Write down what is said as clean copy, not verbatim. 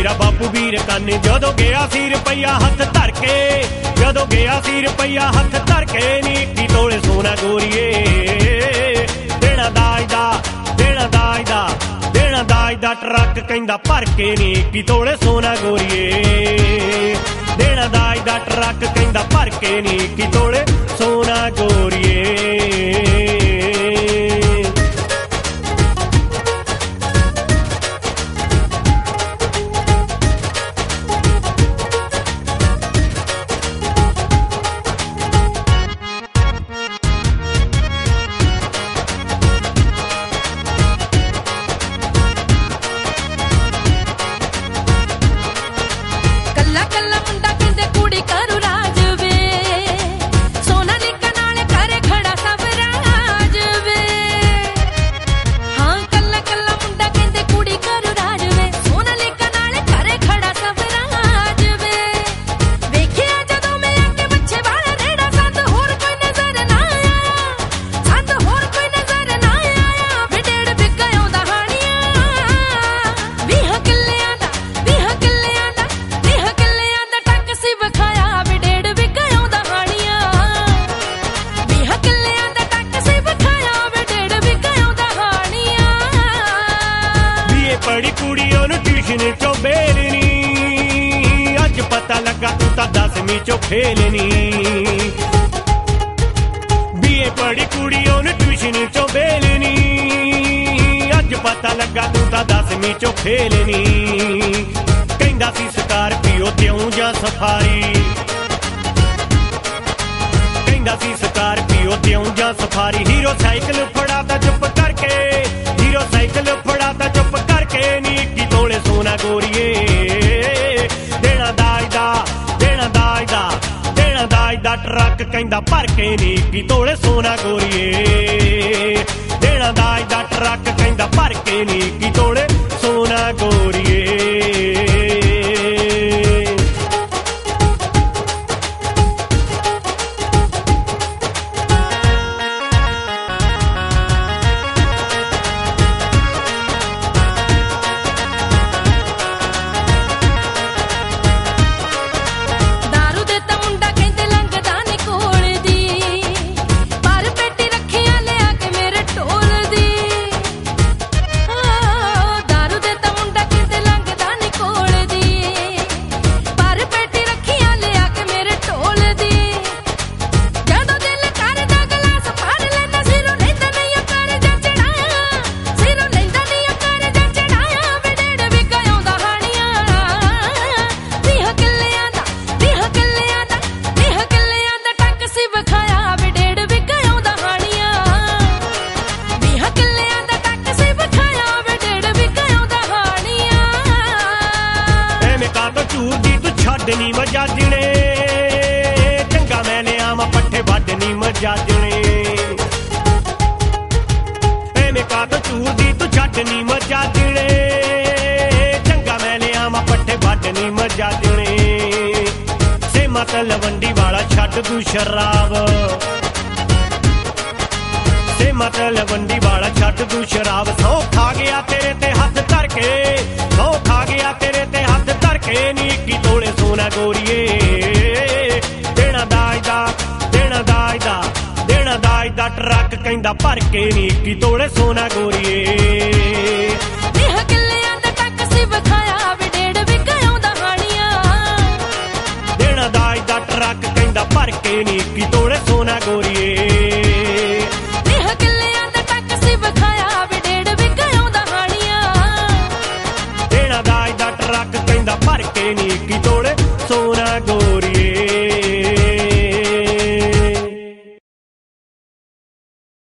ਮੇਰਾ ਬਾਪੂ ਵੀਰ ਕੰਨ ਜਦੋਂ ਗਿਆ ਸੀ ਰੁਪਈਆ ਹੱਥ ਧਰ ਕੇ, ਜਦੋਂ ਗਿਆ ਸੀ ਰੁਪਈਆ ਹੱਥ ਧਰ ਕੇ ਨੀ 21 ਤੋਲੇ ਸੋਨਾ ਗੋਰੀਏ। ਦੇਣਾ ਦਾਜ ਦਾ, ਦੇਣਾ ਦਾਜ ਦਾ, ਦੇਣਾ ਦਾਜ ਦਾ ਟਰੱਕ ਕਹਿੰਦਾ ਭਰ ਕੇ ਨੀ 21 ਤੋਲੇ ਸੋਨਾ ਗੋਰੀਏ। ਦੇਣਾ ਦਾਜ ਦਾ ਟਰੱਕ ਕਹਿੰਦਾ ਭਰ ਕੇ ਨੀ 21 ਤੋਲੇ ਸੋਨਾ ਗੋਰੀਏ। ਬੜੀ ਕੁੜੀ ਉਹਨੂੰ ਟਿਊਸ਼ਨ ਚੋਂ ਬੇਲਣੀ, ਅੱਜ ਪਤਾ ਲੱਗਾ ਤੂੰ ਤਾਂ 10ਵੀਂ ਚੋਂ ਫੇਲਣੀ। BA ਪੜੀ ਕੁੜੀ ਉਹਨੂੰ ਟਿਊਸ਼ਨ ਚੋਂ ਬੇਲਣੀ, ਅੱਜ ਪਤਾ ਲੱਗਾ ਤੂੰ ਤਾਂ 10ਵੀਂ ਚੋਂ ਫੇਲਣੀ। ਕਹਿੰਦਾ ਸੀ ਸਕਾਰਪੀਓ ਤਿਉਂ ਜਾਂ ਸਫਾਰੀ, ਕਹਿੰਦਾ ਸੀ ਸਕਾਰਪੀਓ ਤਿਉਂ ਜਾਂ ਸਫਾਰੀ। ਹੀਰੋ ਸਾਈਕਲ ਫੜਾ ਤਾਂ ਚੁੱਪ ਕਰਕੇ, ਹੀਰੋ ਸਾਈਕਲ ਫੜਾ ਤਾਂ ਚੁੱਪ ਕਰਕੇ ਨੀ 21 ਤੋਲੇ ਸੋਨਾ ਗੋਰੀਏ। ਦੇਣਾ ਦਾਜ ਦਾ, ਦੇਣਾ ਦਾਜ ਦਾ, ਦੇਣਾ ਦਾਜ ਦਾ ਟਰੱਕ ਕਹਿੰਦਾ ਭਰ ਕੇ ਨੀ 21 ਤੋਲੇ ਸੋਨਾ ਗੋਰੀਏ। ਦੇਣਾ ਦਾਜ ਦਾ ਟਰੱਕ ਕਹਿੰਦਾ ਭਰ ਕੇ ਨੀ 21 ਤੋਲੇ ਸੋਨਾ ਗੋਰੀਏ। ਨੀ ਮਜਾਜਣੇ ਚੰਗਾ ਮੈਂ ਲਿਆਵਾਂ ਪੱਠੇ ਵੱਢ ਨੀ ਮਜਾਜਣੇ। ਐਵੇਂ ਕਾਹਤੋਂ ਚੂਰਦੀ ਤੂੰ ਛੱਡ ਨੀ ਮਜਾਜਣੇ, ਚੰਗਾ ਮੈਂ ਲਿਆਵਾਂ ਪੱਠੇ ਵੱਢ ਨੀ ਮਜਾਜਣੇ। ਸੇਮਾ ਤਲਵੰਡੀ ਵਾਲਾ ਛੱਡ ਤੂੰ ਸ਼ਰਾਬ, ਸੇਮਾ ਤਲਵੰਡੀ ਵਾਲਾ ਛੱਡ ਤੂੰ ਸ਼ਰਾਬ। ਸਹੁੰ ਖਾ ਗਿਆ ਤੇਰੇ ਤੇ ਹੱਥ ਧਰ ਕੇ, ਸਹੁੰ ਖਾ ਗਿਆ ਤੇਰੇ ਤੇ ਹੱਥ ਧਰ ਕੇ ਨੀ 21 ਤੋਲੇ ਸੋਨਾ ਗੋਰੀਏ। ਦੇਣਾ ਦਾਜ ਦਾ, ਦੇਣਾ ਦਾਜ ਦਾ, ਦੇਣਾ ਦਾਜ ਦਾ ਟਰੱਕ ਕਹਿੰਦਾ ਭਰ ਕੇ ਨੀ 21 ਤੋਲੇ ਸੋਨਾ ਗੋਰੀਏ। ਦੇਹ ਕਿੱਲਿਆਂ ਦਾ ਟੱਕ ਸੀ ਵਿਖਾਇਆ ਵੀ ਡੇਢ ਵਿਗਾ ਆਉਂਦਾ ਹਾਣੀਆਂ। ਦੇਣਾ ਦਾਜ ਦਾ ਟਰੱਕ ਕਹਿੰਦਾ ਭਰ ਕੇ ਨੀ 21 ਤੋਲੇ ਸੋਨਾ ਗੋਰੀਏ। ਦੇਹ ਕਿੱਲਿਆਂ ਦਾ ਟੱਕ ਸੀ ਵਿਖਾਇਆ ਵੀ ਡੇਢ ਵਿਗਾ ਆਉਂਦਾ ਹਾਣੀਆਂ। ਦੇਣਾ ਦਾਜ ਦਾ ਟਰੱਕ ਕਹਿੰਦਾ ਭਰ ਕੇ ਨੀ 21 ਤੋਲੇ